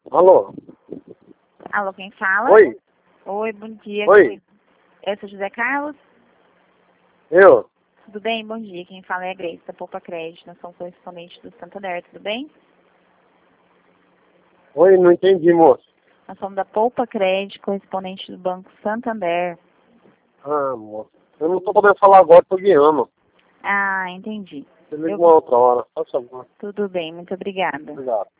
Alô? Alô, quem fala? Oi? Oi, bom dia. Oi? Eu sou José Carlos. Eu? Tudo bem? Bom dia. Quem fala é a Grace, da Poupa Crédito. Nós somos correspondentes do Santander, tudo bem? Oi, não entendi, moço. Nós somos da Poupa Crédito, correspondente do Banco Santander. Ah, moço. Eu não tô podendo falar agora, tô guiando. Ah, entendi. Você liga uma outra hora, por favor. Tudo bem, muito obrigada. Obrigado.